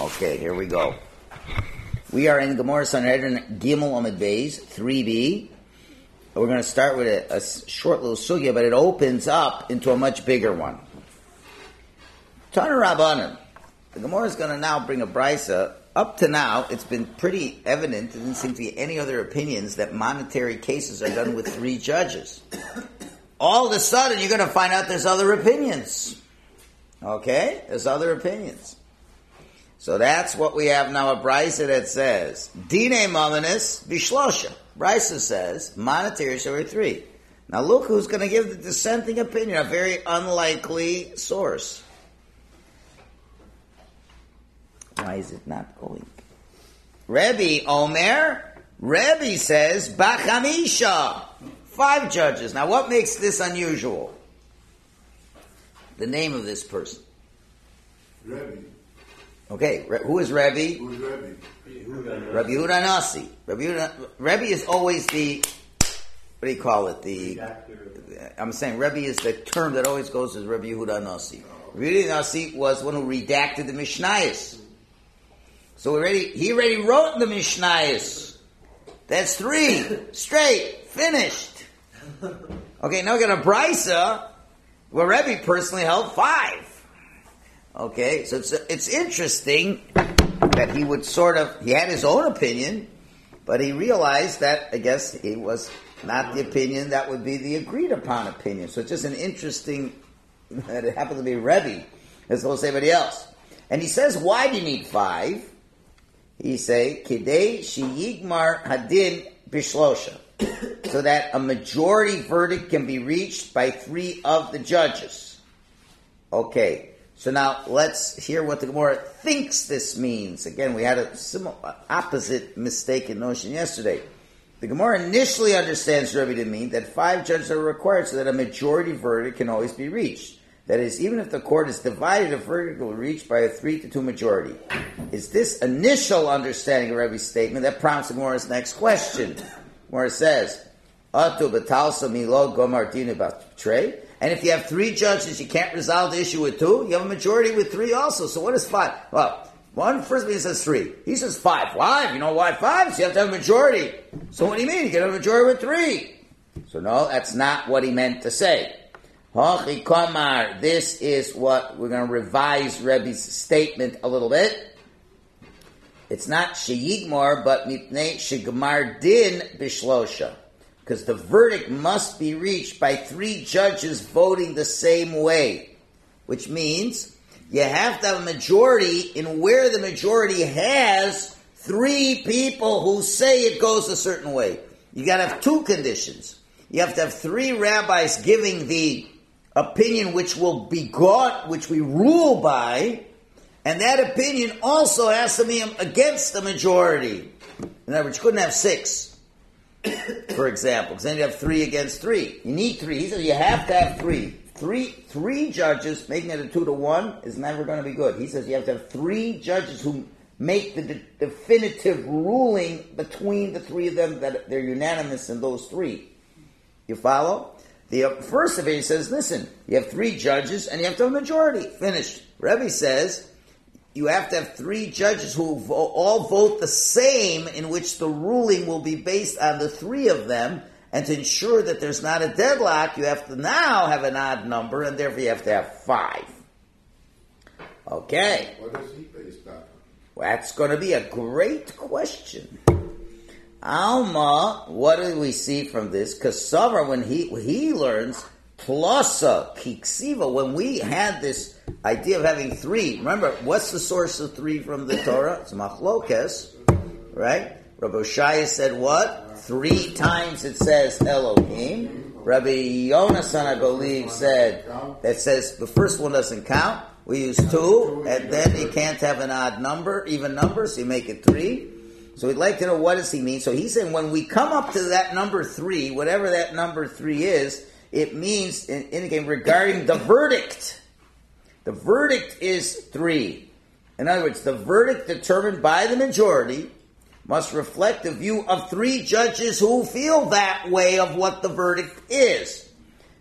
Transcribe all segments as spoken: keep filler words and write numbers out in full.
Okay, here we go. We are in Gemara Sanhedrin Gimel Amud Beis three b. We're going to start with a, a short little sugya, but it opens up into a much bigger one. Tana Rabbanan. The Gemara is going to now bring a brisa. Up to now, it's been pretty evident, there didn't seem to be any other opinions, that monetary cases are done with three judges. All of a sudden, you're going to find out there's other opinions. Okay? There's other opinions. So that's what we have now, a brisa that says, Dine Mamanis Bishlosha. Brisa says, monetary shall be three. Now look who's going to give the dissenting opinion, a very unlikely source. Why is it not going? Rebbe Omer, Rebbe says, Bachamisha. Five judges. Now what makes this unusual? The name of this person. Rebbe. Okay, Re- who is Rebbe? Who is Rebbe? Rabbi Yehuda Nasi. Rabbi Yehuda, Rebbe is always the, what do you call it? The, I'm saying Rebbe is the term that always goes as Rabbi Yehuda Nasi. Rabbi Yehuda Nasi was one who redacted the Mishnayos. So already, he already wrote the Mishnayos. That's three. Straight. Finished. Okay, now we got a brisa where Rebbe personally held five. Okay, so it's it's interesting that he would sort of, he had his own opinion, but he realized that, I guess, he was not the opinion that would be the agreed upon opinion. So it's just an interesting, that it happened to be Rebbe, as opposed to anybody else. And he says, why do you need five? He say, Kidei sheyigmar hadin bishlosha, so that a majority verdict can be reached by three of the judges. Okay, so now let's hear what the Gemara thinks this means. Again, we had a similar, opposite mistaken notion yesterday. The Gemara initially understands Rebbe to mean that five judges are required so that a majority verdict can always be reached. That is, even if the court is divided, a verdict will be reached by a three to two majority. It's this initial understanding of Rebbe's statement that prompts the Gemara's next question, where it says, "Atu betalsa milo gomar dinu b'trei." And if you have three judges, you can't resolve the issue with two. You have a majority with three also. So what is five? Well, one first means says three. He says five. Why? You know why five? So you have to have a majority. So what do you mean? You can have a majority with three. So no, that's not what he meant to say. Hachi kamar. This is what we're going to revise Rebbe's statement a little bit. It's not sheyigmar, but mipnei shegamar din bishlosha. Because the verdict must be reached by three judges voting the same way. Which means you have to have a majority in where the majority has three people who say it goes a certain way. You got to have two conditions. You have to have three rabbis giving the opinion which will be got, which we rule by, and that opinion also has to be against the majority. In other words, you couldn't have six, for example, because then you have three against three. You need three. He says you have to have three. Three three judges making it a two to one is never going to be good. He says you have to have three judges who make the de- definitive ruling between the three of them, that they're unanimous in those three. You follow? The first opinion says, listen, you have three judges and you have to have a majority. Finished. Rebbe says you have to have three judges who vo- all vote the same, in which the ruling will be based on the three of them, and to ensure that there's not a deadlock, you have to now have an odd number, and therefore you have to have five. Okay. What is he based on? Well, that's going to be a great question. Alma, what do we see from this? Kasavar, when he he learns, plusa, kiksiva, when we had this idea of having three, remember, what's the source of three from the Torah? It's machlokes, right? Rabbi Shaya said what? Three times it says Elohim. Rabbi Yonasan, I believe, said, that says the first one doesn't count. We use two, and then you can't have an odd number, even number, so you make it three. So we'd like to know, what does he mean? So he's saying when we come up to that number three, whatever that number three is, it means, in, in again, regarding the verdict. The verdict is three. In other words, the verdict determined by the majority must reflect the view of three judges who feel that way of what the verdict is.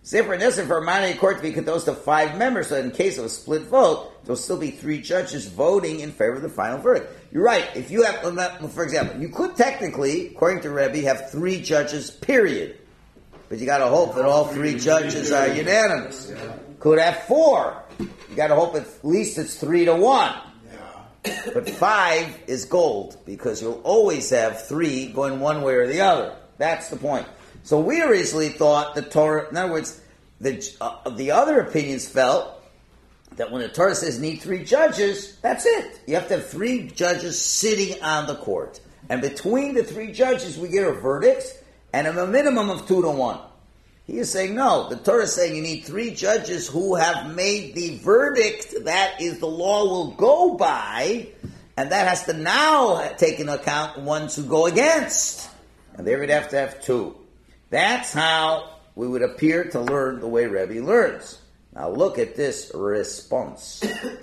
Say for necessary for a minority court to be composed of five members, so in case of a split vote, there will still be three judges voting in favor of the final verdict. You're right. If you have, for example, you could technically, according to Rebbe, have three judges, period. But you got to hope that all three judges are unanimous. Could have four. You got to hope at least it's three to one. But five is gold, because you'll always have three going one way or the other. That's the point. So we originally thought the Torah, in other words, the uh, the other opinions felt that when the Torah says need three judges, that's it. You have to have three judges sitting on the court. And between the three judges, we get a verdict and a minimum of two to one. He is saying, no, the Torah is saying you need three judges who have made the verdict. That is, the law will go by, and that has to now take into account ones who go against. And they would have to have two. That's how we would appear to learn the way Rebbe learns. Now look at this response.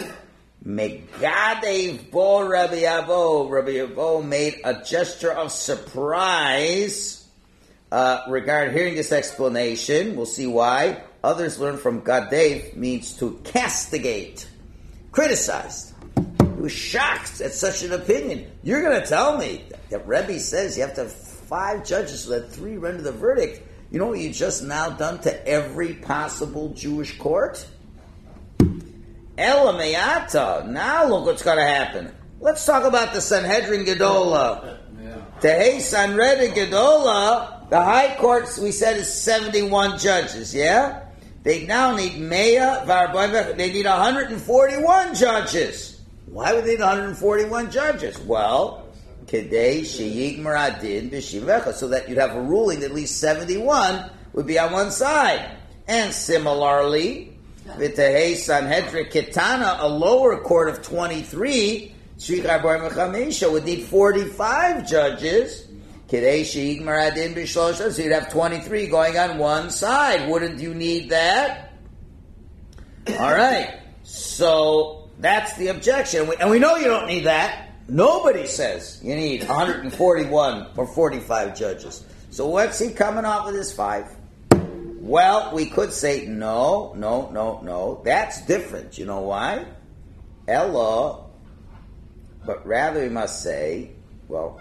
Megadev bo Rabbi Avo. Rabbi Avo made a gesture of surprise uh, regarding hearing this explanation. We'll see why. Others learn from Gadev means to castigate, criticized. He was shocked at such an opinion. You're going to tell me that Rebbe says you have to have five judges so that three render the verdict. You know what you just now done to every possible Jewish court? Elamayata. Now look what's going to happen. Let's talk about the Sanhedrin Gedola. Tehei Sanhedrin Gedola, the high courts we said is seventy-one judges, yeah? They now need Meya, Varboiva, they need one hundred forty-one judges. Why would they need one hundred forty-one judges? Well, Kedei sheyigmar adin b'shivecha, so that you'd have a ruling that at least seventy-one would be on one side. And similarly, v'tehei Sanhedrin Ketana, a lower court of twenty-three, shrichar bar mechamisha, would need forty-five judges. Kedei sheyigmar adin b'shlosha, so you'd have twenty-three going on one side. Wouldn't you need that? All right. So that's the objection, and we know you don't need that. Nobody says you need one hundred forty-one or forty-five judges. So what's he coming off with his five? Well, we could say, no, no, no, no. That's different. You know why? Ella, but rather we must say, well,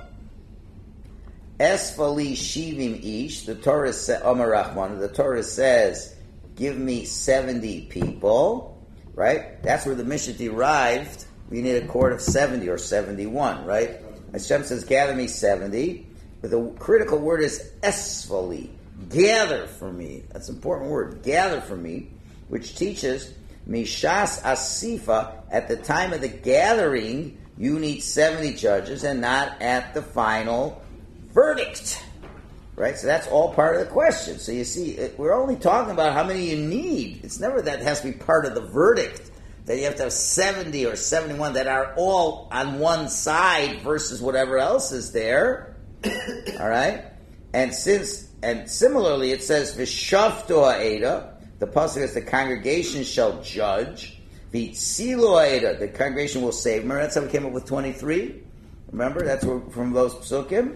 Esfali Shivim Ish, the Torah says, Amar Rahman, the Torah says, give me seventy people, right? That's where the Mishnah derived. We need a court of seventy or seventy-one, right? Hashem says, gather me seventy. But the critical word is esfali. Gather for me. That's an important word. Gather for me, which teaches Mishas Asifa, at the time of the gathering, you need seventy judges and not at the final verdict. Right? So that's all part of the question. So you see, it, we're only talking about how many you need. It's never that it has to be part of the verdict. That you have to have seventy or seventy-one that are all on one side versus whatever else is there. All right? And since, and similarly it says, V'shavto ha'eda, the pasuk says the congregation shall judge. V'tzilo ha'eda, the congregation will save. Remember, that's how we came up with twenty-three? Remember, that's from those psukim?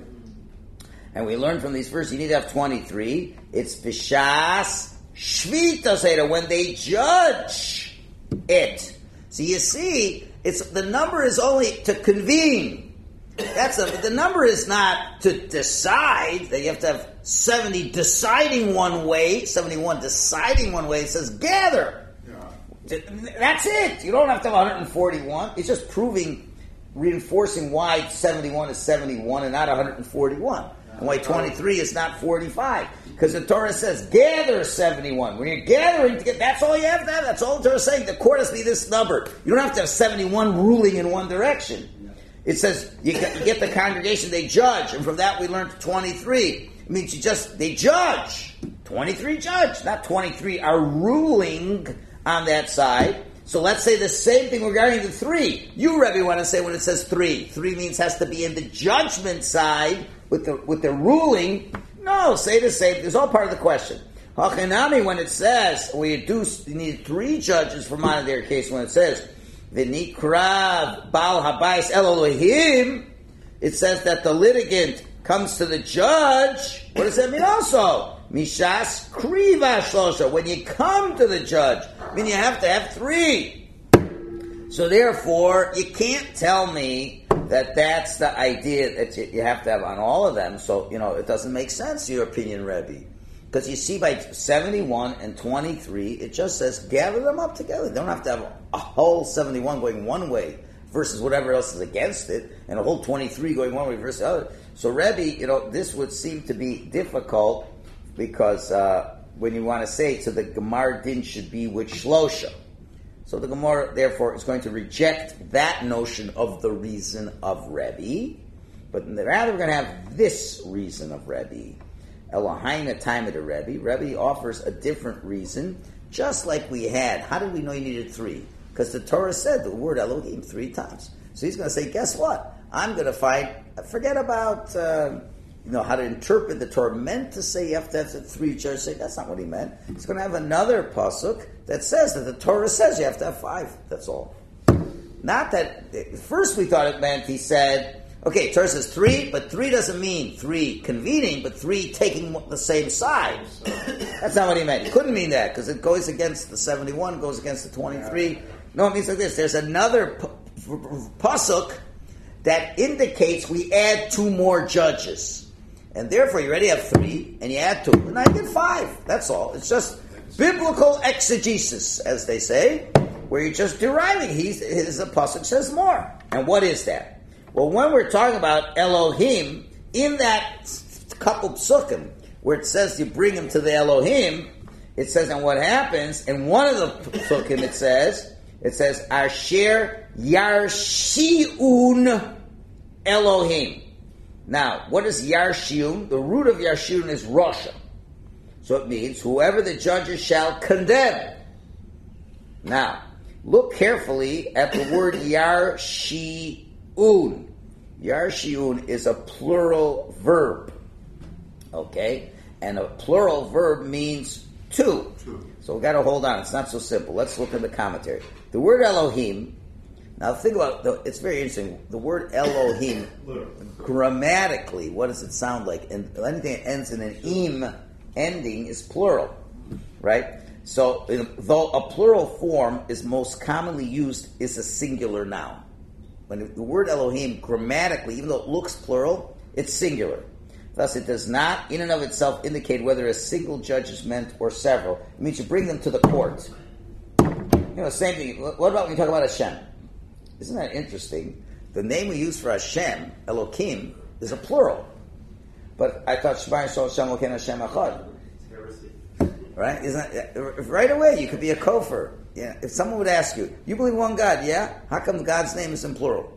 And we learned from these verses, you need to have twenty-three. It's V'shas shvitas ha'eda, when they judge it. So you see, it's the number is only to convene. That's a, the number is not to decide. That you have to have seventy deciding one way, seventy-one deciding one way. It says gather. Yeah. That's it. You don't have to have one hundred forty-one. It's just proving, reinforcing why seventy-one is seventy-one and not one hundred forty-one. And why twenty-three is not forty-five. Because the Torah says, gather seventy-one. When you're gathering, to get, that's all you have to have. That's all the Torah is saying. The court has to be this number. You don't have to have seventy-one ruling in one direction. It says, you get, you get the congregation, they judge. And from that we learned twenty-three. It means you just, they judge. twenty-three judge. Not twenty-three are ruling on that side. So let's say the same thing regarding the three. You, Rebbe, want to say when it says three. Three means has to be in the judgment side with the with the ruling. No, say the same. It's all part of the question. Hachanami, when it says we do you need three judges for monetary case, when it says v'nikrav bal habayis el Elohim, it says that the litigant comes to the judge. What does that mean? Also, Mishas kriva shlosha. When you come to the judge, I mean you have to have three. So therefore, you can't tell me that that's the idea that you, you have to have on all of them. So, you know, it doesn't make sense, your opinion, Rebbe. Because you see by seventy-one and twenty-three, it just says gather them up together. They don't have to have a whole seventy-one going one way versus whatever else is against it, and a whole twenty-three going one way versus the other. So Rebbe, you know, this would seem to be difficult because uh, when you want to say so the Gemar din should be with Shlosha. So the Gemara, therefore, is going to reject that notion of the reason of Rebbe, but rather we're going to have this reason of Rebbe. Elohaina time of the Rebbe. Rebbe offers a different reason, just like we had. How did we know you needed three? Because the Torah said the word Elohim three times. So he's going to say, guess what? I'm going to find, forget about, uh, you know, how to interpret the Torah. Meant to say you have to have the three judges. Say that's not what he meant. He's going to have another pasuk that says that the Torah says you have to have five. That's all. Not that, first we thought it meant he said, okay, Torah says three, but three doesn't mean three convening, but three taking the same side. That's not what he meant. He couldn't mean that, because it goes against the seventy-one, goes against the twenty-three. No, it means like this. There's another p- p- pasuk that indicates we add two more judges. And therefore, you already have three, and you add two. And I get five. That's all. It's just biblical exegesis, as they say, where you're just deriving. He's, his pasuk says more. And what is that? Well, when we're talking about Elohim, in that couple psukim, where it says you bring him to the Elohim, it says, and what happens, in one of the psukim it says, it says, Asher Yarshiun Elohim. Now, what is Yarshiun? The root of Yarshiun is Rasha. So it means, whoever the judges shall condemn. Now, look carefully at the word Yarshiun. Yarshiun is a plural verb. Okay? And a plural verb means two. So we've got to hold on. It's not so simple. Let's look at the commentary. The word Elohim, now think about, the, it's very interesting. The word Elohim, grammatically, what does it sound like? And anything that ends in an im ending is plural. Right? So, though a plural form is most commonly used, is a singular noun. When the word Elohim, grammatically, even though it looks plural, it's singular. Thus, it does not, in and of itself, indicate whether a single judge is meant or several. It means you bring them to the court. You know, same thing. What about when you talk about Hashem? Isn't that interesting? The name we use for Hashem, Elohim, is a plural. But I thought Shema Yisrael Hashem Elokeinu Hashem Echad. Right? Isn't that, right away, you could be a kofar. Yeah. If someone would ask you, you believe one God, yeah? How come God's name is in plural?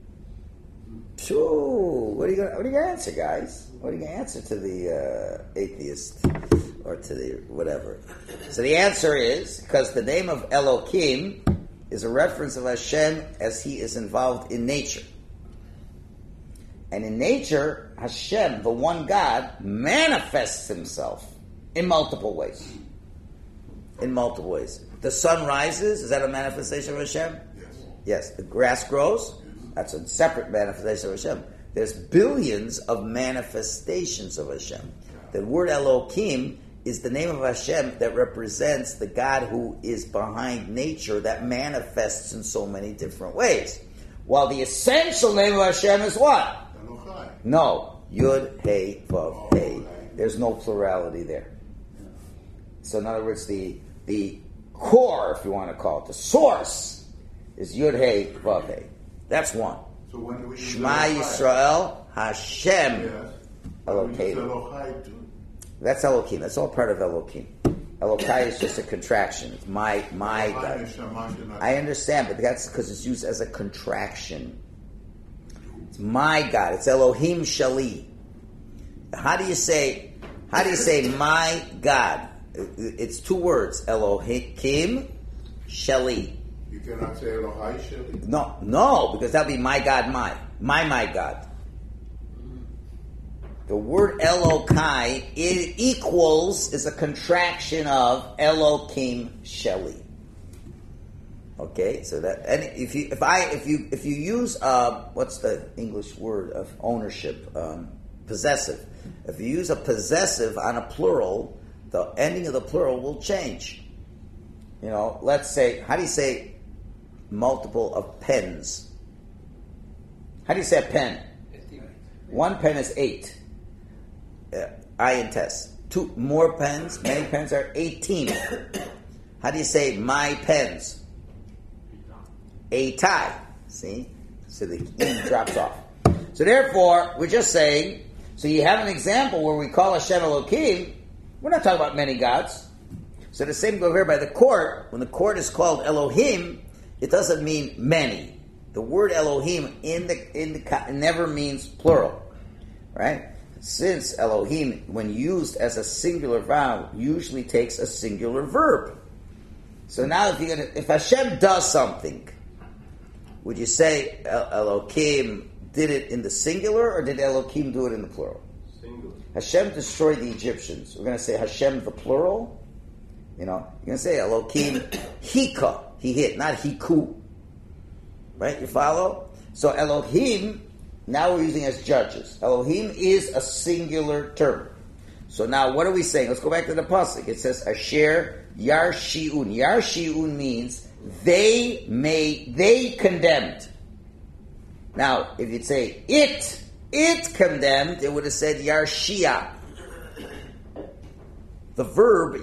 Sure. What are you going? What are you going to answer, guys? What are you going to answer to the uh, atheist or to the whatever? So the answer is because the name of Elohim is a reference of Hashem as He is involved in nature, and in nature, Hashem, the one God, manifests Himself in multiple ways. In multiple ways. The sun rises. Is that a manifestation of Hashem? Yes. Yes. The grass grows. That's a separate manifestation of Hashem. There's billions of manifestations of Hashem. The word Elohim is the name of Hashem that represents the God who is behind nature that manifests in so many different ways. While the essential name of Hashem is what? Elohai. No. Yud, Hey, Vav, Hey. There's no plurality there. So in other words, the the core, if you want to call it, the source, is Yud, Hey, Vav, Hey. That's one. So when do we use Shema Elohai? Yisrael Hashem Yes. Elokeinu. Elohai too. That's Elohim. That's all part of Elohim. Elokai is just a contraction. It's my my Elohai God. is Shema. I understand, but that's because it's used as a contraction. It's my God. It's Elohim Shali. How do you say? How do you say my God? It's two words. Elohim Shali. You cannot say Elohai Sheli. No, no, because that'd be my God, my. My, my God. The word Elokai, it equals, is a contraction of Elohim Sheli. Okay, so that, and if you, if I, if you, if you use, uh, what's the English word of ownership? Um, Possessive. If you use a possessive on a plural, the ending of the plural will change. You know, let's say, how do you say multiple of pens? How do you say a pen? One pen is eight. Uh, I and Tess. Two more pens, many pens are eighteen. How do you say my pens? Eitai. See? So the E drops off. So therefore, we're just saying, so you have an example where we call Hashem Elohim. We're not talking about many gods. So the same goes here by the court. When the court is called Elohim, it doesn't mean many. The word Elohim in the in the never means plural, right? Since Elohim, when used as a singular vowel, usually takes a singular verb. So now, if you're gonna, if Hashem does something, would you say El- Elohim did it in the singular, or did Elohim do it in the plural? Singular. Hashem destroyed the Egyptians. We're going to say Hashem the plural. You know, you're going to say Elohim hika, he hit, not hiku. Right? You follow? So Elohim, now we're using as judges. Elohim is a singular term. So now what are we saying? Let's go back to the pasuk. It says Asher Yarshiun. Yarshiun means they made, they condemned. Now, if you'd say it, it condemned, it would have said Yarshia. The verb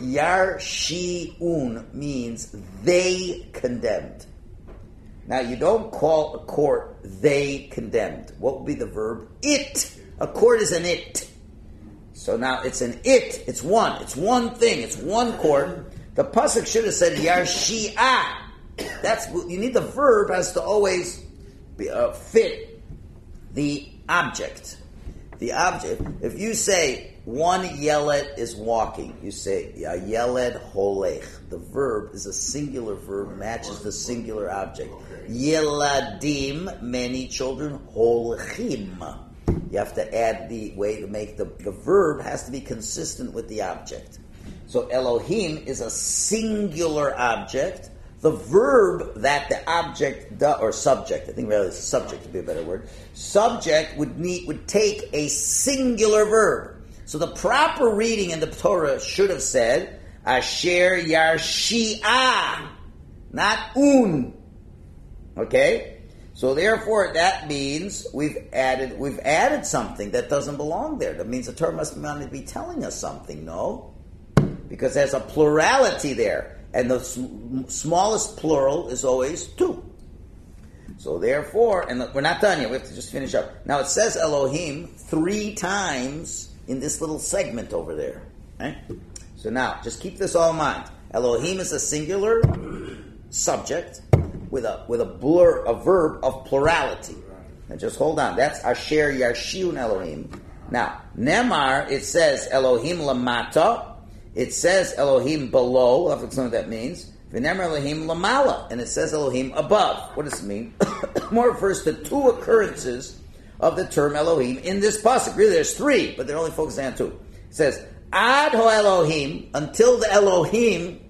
Yarshiun means they condemned. Now, you don't call a court they condemned. What would be the verb? It. A court is an it. So now it's an it. It's one. It's one thing. It's one court. The pasuk should have said Yarshia. That's, you need the verb has to always be, uh, fit the object. The object. If you say one yeled is walking, you say yeled holech. The verb is a singular verb, matches the singular object. Yeladim, many children, holchim. You have to add the way to make the, the verb has to be consistent with the object. So Elohim is a singular object. The verb that the object do, or subject, I think really subject would be a better word. Subject would need would take a singular verb. So the proper reading in the Torah should have said Asher Yarshia, not Un. Okay? So therefore that means we've added we've added something that doesn't belong there. That means the Torah must be telling us something, no? Because there's a plurality there. And the sm- smallest plural is always two. So therefore, and we're not done yet, we have to just finish up. Now it says Elohim three times in this little segment over there. Right? So now, just keep this all in mind. Elohim is a singular subject with a with a blur, a verb of plurality. Now just hold on. That's Asher Yarshiun Elohim. Now, Nemar, it says Elohim Lamata. It says Elohim below. I'll have to explain what that means. V'nemer Elohim lamala, and it says Elohim above. What does it mean? More refers to two occurrences of the term Elohim in this pasuk. Really, there's three, but they're only focusing on two. It says Ad ho Elohim, until the Elohim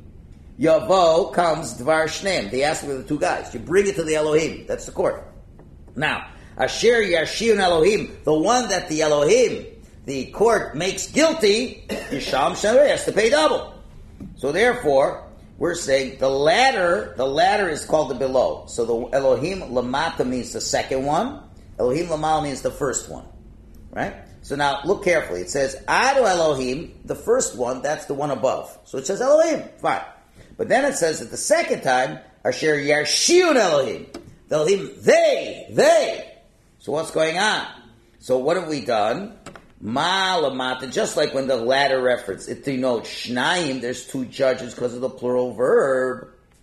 Yavo comes Dvar Shneim. They ask for the two guys. You bring it to the Elohim. That's the court. Now, Asher Yashiun Elohim, the one that the Elohim, the court makes guilty, Yisham Shanrei has to pay double. So therefore, we're saying the latter, the latter is called the below. So the Elohim Lamata means the second one. Elohim Lamal means the first one. Right? So now, look carefully. It says, Ado Elohim, the first one, that's the one above. So it says Elohim, fine. But then it says that the second time, Asher Yarshiun Elohim. The Elohim, they, they. So what's going on? So what have we done? Ma lamata, just like when the latter reference, it denotes shnayim, there's two judges because of the plural verb.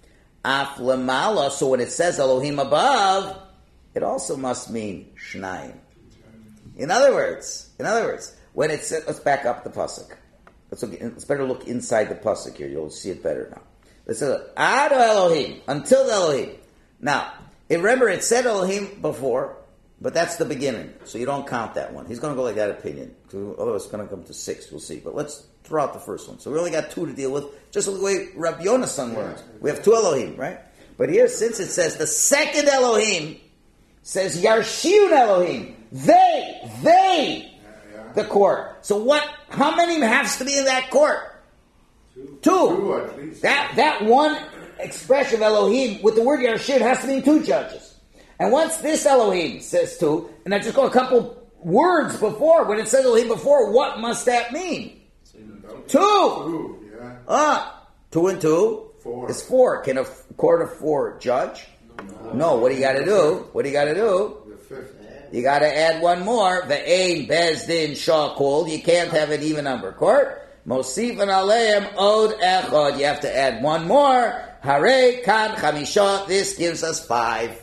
Af lamala, so when it says Elohim above, it also must mean shnayim. In other words, in other words, when it says, let's back up the pasuk. Let's look, let's better look inside the pasuk here. You'll see it better now. It says Ado Elohim, until the Elohim. Now, remember it said Elohim before. But that's the beginning, so you don't count that one. He's going to go like that opinion. Otherwise, it's going to come to six. We'll see. But let's throw out the first one. So we only got two to deal with, just the way Rabbi Yonasan learns. We have two Elohim, right? But here, since it says the second Elohim says Yarshiun Elohim, they, they. the court. So what? How many has to be in that court? Two. Two. Two at least. That that one expression of Elohim with the word Yarshid has to mean two judges. And once this Elohim says two, and I just go a couple words before, when it says Elohim before, what must that mean? Two. Two, yeah. Ah, two and two Four. is four. Can a court of four judge? No. No. What do you got to do? What do you got to do? The fifth. You got to add one more. Ve'ein bezdin shakol. You can't have an even number court. Mosifan aleim od echad. You have to add one more. Hare kan chamisha. This gives us five.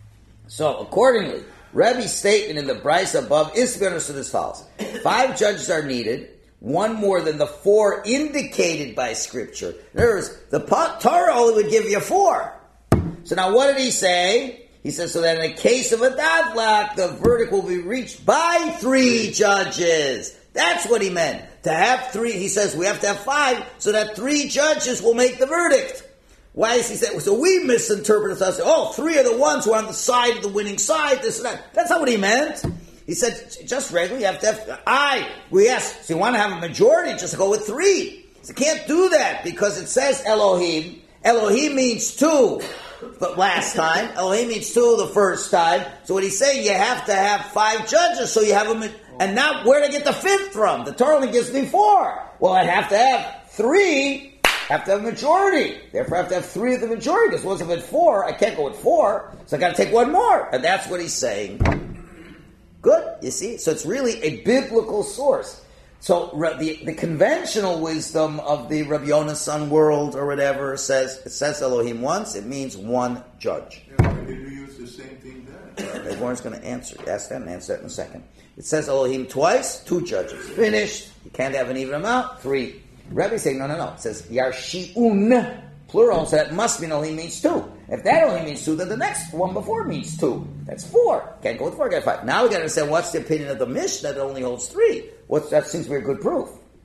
So accordingly, Rebbe's statement in the Bryce above is to be understood as follows: five judges are needed. One more than the four indicated by Scripture. In other words, the Torah only would give you four. So now what did he say? He says, so that in the case of a davlak, the verdict will be reached by three judges. That's what he meant. To have three, he says we have to have five, so that three judges will make the verdict. Why is he saying, so we misinterpret it as, oh, three are the ones who are on the side of the winning side, this and that. That's not what he meant. He said, just regularly, you have to have, I, we asked, so you want to have a majority, just go with three. So you can't do that, because it says Elohim. Elohim means two, but last time. Elohim means two the first time. So what he's saying, you have to have five judges, so you have a, and now where to get the fifth from? The Torah only gives me four. Well, I'd have to have three, have to have a majority. Therefore, I have to have three of the majority, because once I've had four, I can't go with four, so I got to take one more. And that's what he's saying. Good, you see? So it's really a biblical source. So the, the conventional wisdom of the Rabbi Yonasan world or whatever says, it says Elohim once, it means one judge. Yeah, why did we use the same thing then? The Goren's going to answer. Ask that and answer that in a second. It says Elohim twice, two judges. Finished. You can't have an even amount, three. Rabbi saying, no, no, no. It says Yarshi'un, plural, so that must mean Elohim means two. If that only means two, then the next one before means two. That's four. Can't go with four, get five. Now we got to understand what's the opinion of the Mishnah that only holds three. What's that? Seems to be a good proof.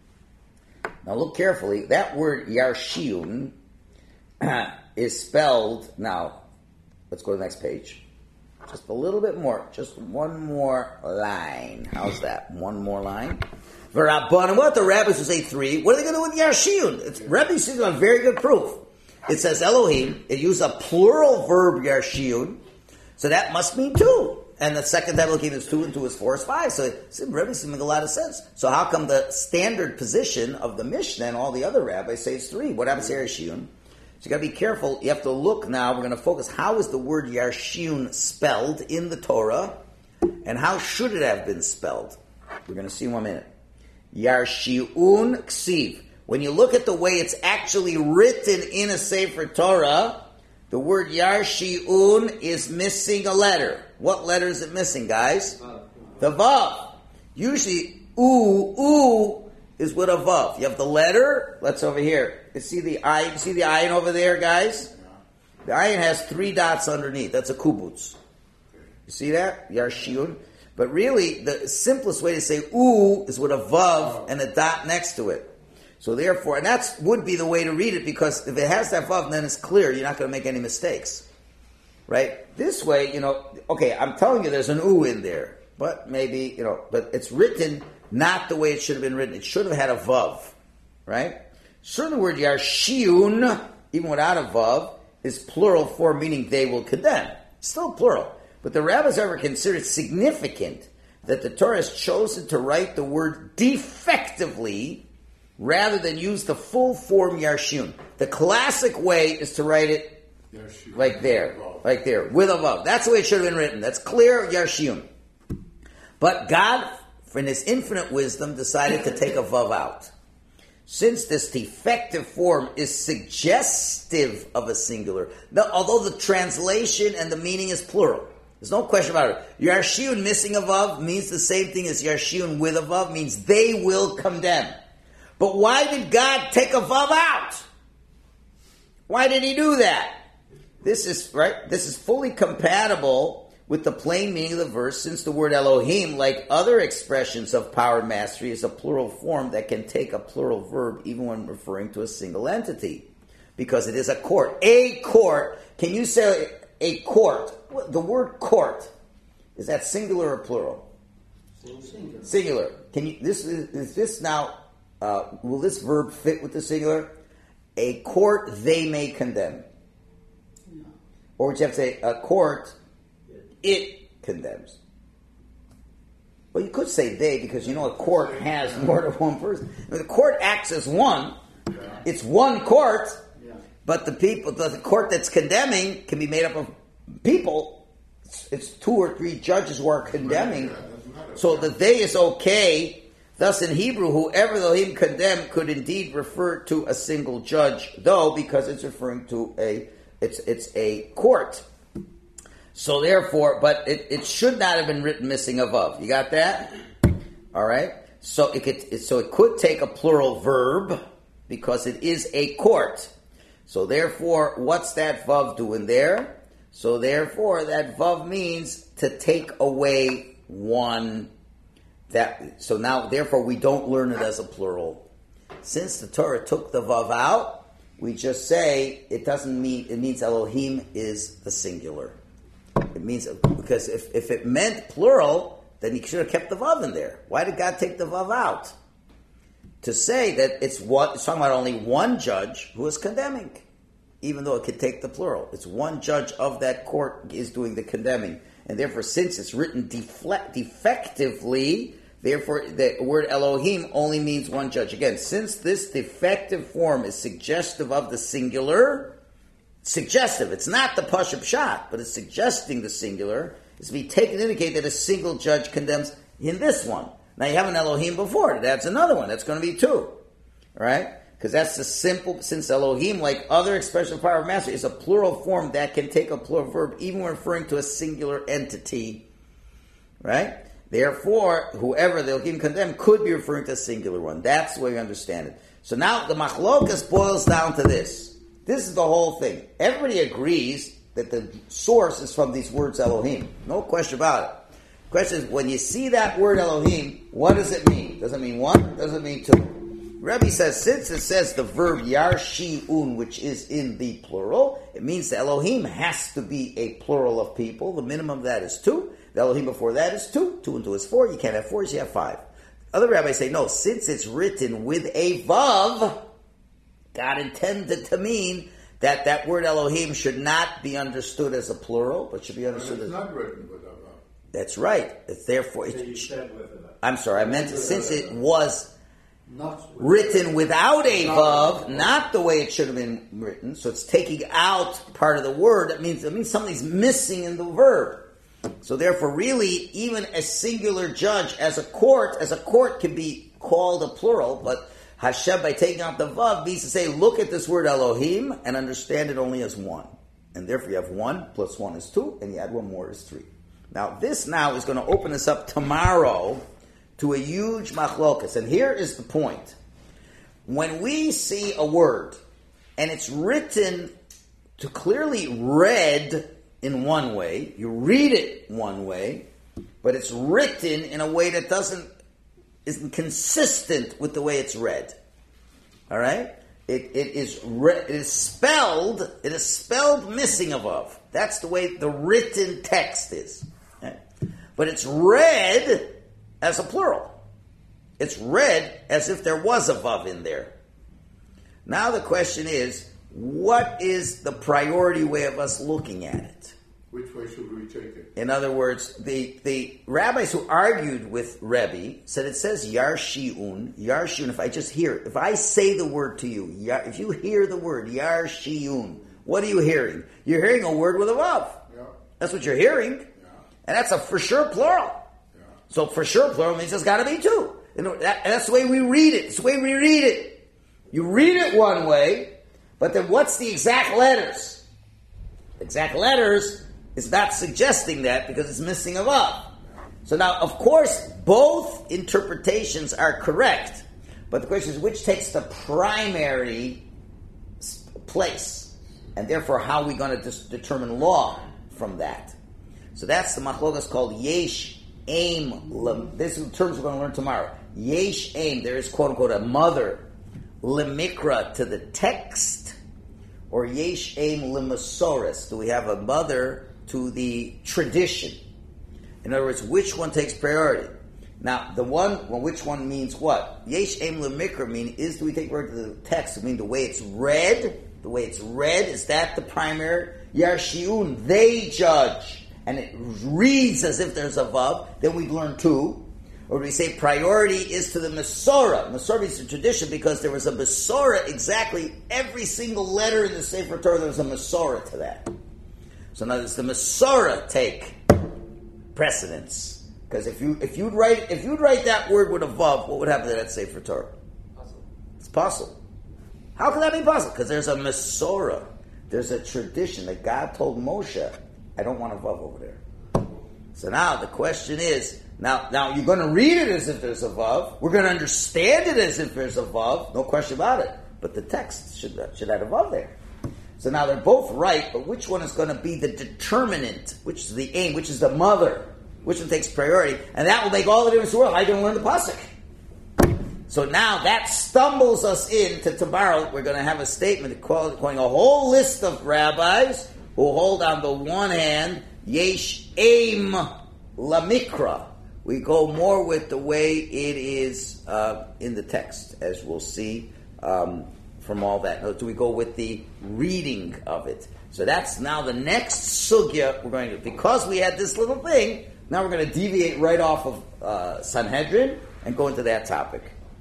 Now look carefully. That word Yarshiun is spelled. Now let's go to the next page. Just a little bit more. Just one more line. How's that? One more line. V'Rabbanan. What the rabbis who say three? What are they going to do with Yarshiun? It's Rebbe seems on very good proof. It says Elohim. It used a plural verb Yarshiun, so that must mean two. And the second Elohim is two, and two is four is five. So it Rebbe seems to make a lot of sense. So how come the standard position of the Mishnah and all the other rabbis say it's three? What happens to Yarshiun? So you got to be careful. You have to look now. We're going to focus. How is the word Yarshiun spelled in the Torah, and how should it have been spelled? We're going to see in one minute. Yarshiun ksiv. When you look at the way it's actually written in a Sefer Torah, the word Yarshiun is missing a letter. What letter is it missing, guys? The Vav. Usually, oo, oo is with a Vav. You have the letter. Let's over here. You see the ayin? You see the ayin over there, guys? The ayin has three dots underneath. That's a kubutz. You see that? Yarshiun. But really, the simplest way to say oo is with a Vav and a dot next to it. So therefore, and that would be the way to read it, because if it has that vav, then it's clear. You're not going to make any mistakes. Right? This way, you know, okay, I'm telling you there's an oo in there. But maybe, you know, but it's written not the way it should have been written. It should have had a vav. Right? Certainly the word yarshiun, even without a vav, is plural form, meaning they will condemn. Still plural. But the rabbis ever considered significant that the Torah has chosen to write the word defectively rather than use the full form Yarshiun. The classic way is to write it Yarshiun. like there, like there, with a vav. That's the way it should have been written. That's clear Yarshiun. But God, in His infinite wisdom, decided to take a vav out. Since this defective form is suggestive of a singular, now, although the translation and the meaning is plural, there's no question about it. Yarshiun missing a vav means the same thing as Yarshiun with a vav, means they will condemn. But why did God take a vav out? Why did He do that? This is right. This is fully compatible with the plain meaning of the verse, since the word Elohim, like other expressions of power and mastery, is a plural form that can take a plural verb even when referring to a single entity, because it is a court. A court. Can you say a court? The word court, is that singular or plural? Singular. Singular. Can you? This is, is this now? Uh, will this verb fit with the singular? A court they may condemn, No. or would you have to say a court it condemns? Well, you could say they because you know a court has more than one person. I mean, the court acts as one. It's one court, Yeah. but the people, the, the court that's condemning can be made up of people. It's, it's two or three judges who are condemning. So the they is okay. Thus, in Hebrew, whoever the Elohim condemn could indeed refer to a single judge, though, because it's referring to a it's it's a court. So therefore, but it, it should not have been written missing a vav. You got that? All right. So it could it, so it could take a plural verb because it is a court. So therefore, what's that vav doing there? So therefore, that vav means to take away one. That so now, therefore, we don't learn it as a plural. Since the Torah took the vav out, we just say it doesn't mean it means Elohim is the singular. It means because if, if it meant plural, then he should have kept the vav in there. Why did God take the vav out? To say that it's what it's talking about only one judge who is condemning, even though it could take the plural. It's one judge of that court is doing the condemning. And therefore, since it's written defle- defectively, therefore the word Elohim only means one judge. Again, since this defective form is suggestive of the singular, suggestive, it's not the Pashup Pshat, but it's suggesting the singular, is to be taken to indicate that a single judge condemns in this one. Now you have an Elohim before it, that's another one, that's going to be two. Right? Because that's the simple, since Elohim, like other expression of power of master, is a plural form that can take a plural verb, even when referring to a singular entity. Right? Therefore, whoever the Elohim condemn could be referring to a singular one. That's the way we understand it. So now the machlokas boils down to this. This is the whole thing. Everybody agrees that the source is from these words Elohim. No question about it. The question is, when you see that word Elohim, what does it mean? Does it mean one? Does it mean two? Rebbe says, since it says the verb yarshi'un, which is in the plural, it means the Elohim has to be a plural of people. The minimum of that is two. The Elohim before that is two. Two and two is four. You can't have four, you have five. Other rabbis say, no, since it's written with a vav, God intended to mean that that word Elohim should not be understood as a plural, but should be understood It's as... not written with a vav. That's right. It's therefore... So It, you said with it. I'm sorry, I meant to, since it was... Not with written without a Not vav, written. not the way it should have been written. So it's taking out part of the word. That means it means something's missing in the verb. So therefore, really, even a singular judge as a court, as a court can be called a plural, but Hashem, by taking out the vav, means to say, look at this word Elohim and understand it only as one. And therefore you have one plus one is two, and you add one more is three. Now this now is going to open us up tomorrow to a huge machlokas. And here is the point. When we see a word, and it's written to clearly read in one way, you read it one way, but it's written in a way that doesn't, isn't consistent with the way it's read. All right? It, it is re, it is spelled, it is spelled missing a vav. That's the way the written text is. Okay? But it's read as a plural. It's read as if there was a vav in there. Now the question is, what is the priority way of us looking at it? Which way should we take it? In other words, the, the rabbis who argued with Rebbe said it says yarshi'un. Yarshi'un, if I just hear it, if I say the word to you, yar, if you hear the word yarshi'un, what are you hearing? You're hearing a word with a vav. Yeah. That's what you're hearing. Yeah. And that's a for sure plural. Yeah. So for sure plural means there's got to be two. You know, that, that's the way we read it. It's the way we read it. You read it one way, but then what's the exact letters? Exact letters is not suggesting that because it's missing a vav. So now, of course, both interpretations are correct, but the question is which takes the primary place, and therefore how are we going to dis- determine law from that? So that's the machlokas called yesh aim. This is the terms we're going to learn tomorrow. Yesh aim. There is quote unquote a mother lemikra to the text, or yesh aim lemasoris. Do we have a mother to the tradition? In other words, which one takes priority? Now, the one, well, which one means what? Yesh Em Lemikra mean is, do we take word to the text? I mean, the way it's read, the way it's read, is that the primary? Yarshiun, they judge. And it reads as if there's a vav. Then we learn two. Or we say priority is to the Masorah. Masorah is the tradition because there was a Masorah, exactly every single letter in the Sefer Torah, there was a Masorah to that. So now does the Masorah take precedence? Because if you if you'd write if you'd write that word with a vav, what would happen to that Sefer Torah? Puzzle. It's possible. How can that be possible? Because there's a Masorah. There's a tradition that God told Moshe, I don't want a vav over there. So now the question is, now now you're going to read it as if there's a vav. We're going to understand it as if there's a vav. No question about it. But the text should should have a vav there. So now they're both right, but which one is going to be the determinant? Which is the aim? Which is the mother? Which one takes priority? And that will make all the difference in the world. How are you going to learn the pasuk? So now that stumbles us into tomorrow. We're going to have a statement quoting a whole list of rabbis who hold on the one hand, yesh aim lamikra. We go more with the way it is uh, in the text, as we'll see um, from all that. Do we go with the reading of it? So that's now the next sugya we're going to, because we had this little thing, now we're going to deviate right off of uh, Sanhedrin and go into that topic.